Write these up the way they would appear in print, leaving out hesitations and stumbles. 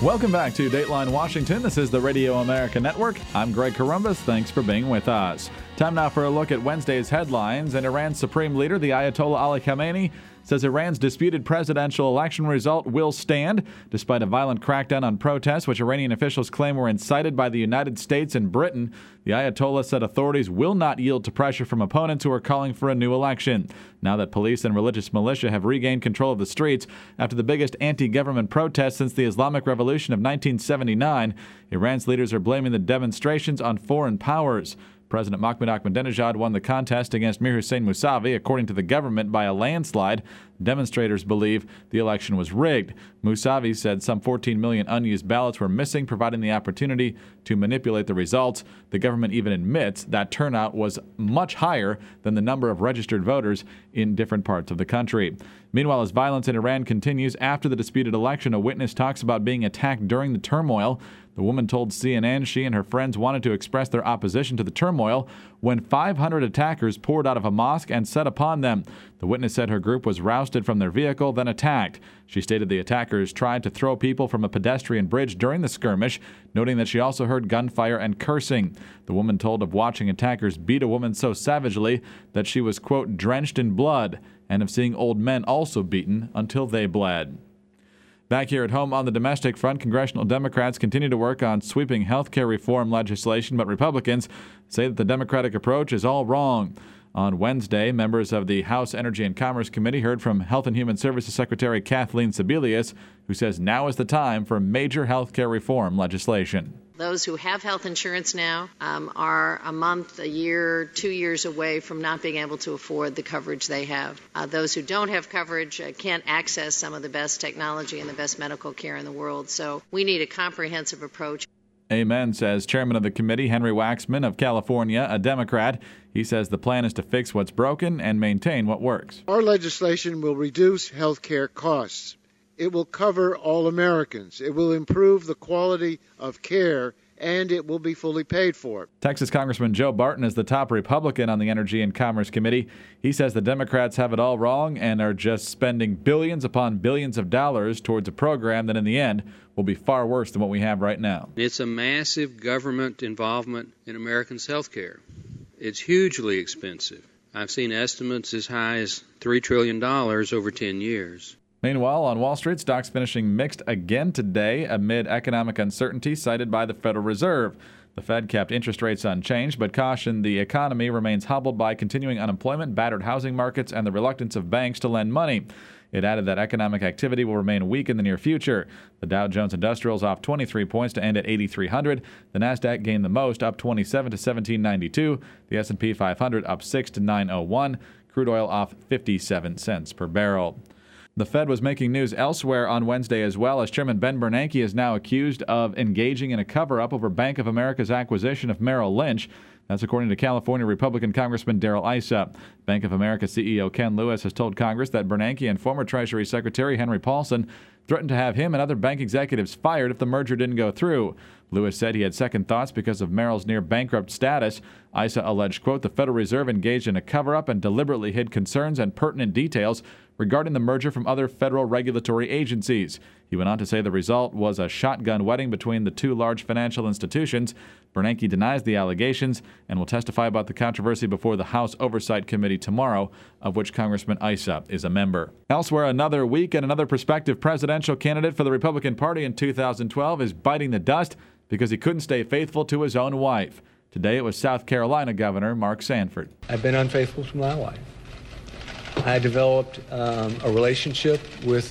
Welcome back to Dateline Washington. This is the Radio America Network. I'm Greg Corombos. Thanks for being with us. Time now for a look at Wednesday's headlines. And Iran's supreme leader, the Ayatollah Ali Khamenei, says Iran's disputed presidential election result will stand, despite a violent crackdown on protests, which Iranian officials claim were incited by the United States and Britain. The Ayatollah said authorities will not yield to pressure from opponents who are calling for a new election. Now that police and religious militia have regained control of the streets after the biggest anti-government protest since the Islamic Revolution of 1979, Iran's leaders are blaming the demonstrations on foreign powers. President Mahmoud Ahmadinejad won the contest against Mir Hossein Mousavi, according to the government, by a landslide. Demonstrators believe the election was rigged. Mousavi said some 14 million unused ballots were missing, providing the opportunity to manipulate the results. The government even admits that turnout was much higher than the number of registered voters in different parts of the country. Meanwhile, as violence in Iran continues after the disputed election, a witness talks about being attacked during the turmoil. The woman told CNN she and her friends wanted to express their opposition to the turmoil when 500 attackers poured out of a mosque and set upon them. The witness said her group was rousted from their vehicle, then attacked. She stated the attackers tried to throw people from a pedestrian bridge during the skirmish, noting that she also heard gunfire and cursing. The woman told of watching attackers beat a woman so savagely that she was, quote, drenched in blood, and of seeing old men also beaten until they bled. Back here at home on the domestic front, congressional Democrats continue to work on sweeping health care reform legislation, but Republicans say that the Democratic approach is all wrong. On Wednesday, members of the House Energy and Commerce Committee heard from Health and Human Services Secretary Kathleen Sebelius, who says now is the time for major health care reform legislation. Those who have health insurance now are a month, a year, 2 years away from not being able to afford the coverage they have. Those who don't have coverage can't access some of the best technology and the best medical care in the world. So we need a comprehensive approach. Amen, says Chairman of the committee, Henry Waxman of California, a Democrat. He says the plan is to fix what's broken and maintain what works. Our legislation will reduce health care costs. It will cover all Americans. It will improve the quality of care, and it will be fully paid for. Texas Congressman Joe Barton is the top Republican on the Energy and Commerce Committee. He says the Democrats have it all wrong and are just spending billions upon billions of dollars towards a program that in the end will be far worse than what we have right now. It's a massive government involvement in Americans' health care. It's hugely expensive. I've seen estimates as high as $3 trillion over 10 years. Meanwhile, on Wall Street, stocks finishing mixed again today amid economic uncertainty cited by the Federal Reserve. The Fed kept interest rates unchanged, but cautioned the economy remains hobbled by continuing unemployment, battered housing markets, and the reluctance of banks to lend money. It added that economic activity will remain weak in the near future. The Dow Jones Industrial is off 23 points to end at 8,300. The Nasdaq gained the most, up 27 to 1792. The S&P 500 up 6 to 901. Crude oil off 57 cents per barrel. The Fed was making news elsewhere on Wednesday as well, as Chairman Ben Bernanke is now accused of engaging in a cover-up over Bank of America's acquisition of Merrill Lynch. That's according to California Republican Congressman Darrell Issa. Bank of America CEO Ken Lewis has told Congress that Bernanke and former Treasury Secretary Henry Paulson threatened to have him and other bank executives fired if the merger didn't go through. Lewis said he had second thoughts because of Merrill's near-bankrupt status. Issa alleged, quote, the Federal Reserve engaged in a cover-up and deliberately hid concerns and pertinent details regarding the merger from other federal regulatory agencies. He went on to say the result was a shotgun wedding between the two large financial institutions. Bernanke denies the allegations and will testify about the controversy before the House Oversight Committee tomorrow, of which Congressman Issa is a member. Elsewhere, another week and another prospective presidential candidate for the Republican Party in 2012 is biting the dust because he couldn't stay faithful to his own wife. Today it was South Carolina Governor Mark Sanford. I've been unfaithful to my wife. I developed a relationship with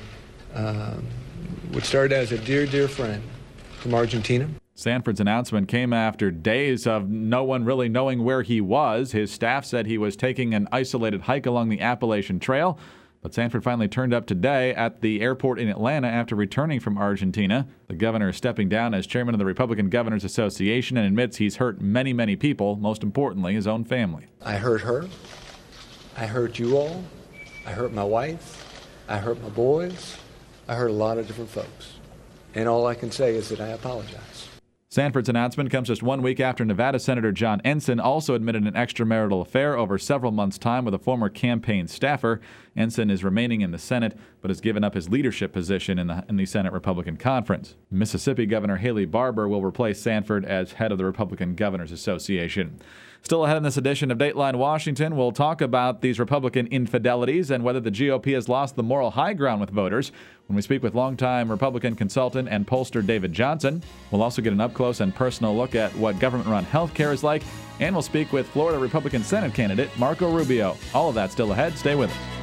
what started as a dear, dear friend from Argentina. Sanford's announcement came after days of no one really knowing where he was. His staff said he was taking an isolated hike along the Appalachian Trail. But Sanford finally turned up today at the airport in Atlanta after returning from Argentina. The governor is stepping down as chairman of the Republican Governors Association and admits he's hurt many, many people, most importantly, his own family. I hurt her. I hurt you all. I hurt my wife. I hurt my boys. I hurt a lot of different folks. And all I can say is that I apologize. Sanford's announcement comes just 1 week after Nevada Senator John Ensign also admitted an extramarital affair over several months' time with a former campaign staffer. Ensign is remaining in the Senate, but has given up his leadership position in the Senate Republican Conference. Mississippi Governor Haley Barbour will replace Sanford as head of the Republican Governors Association. Still ahead in this edition of Dateline Washington, we'll talk about these Republican infidelities and whether the GOP has lost the moral high ground with voters when we speak with longtime Republican consultant and pollster David Johnson. We'll also get an up-close and personal look at what government-run health care is like, and we'll speak with Florida Republican Senate candidate Marco Rubio. All of that still ahead. Stay with us.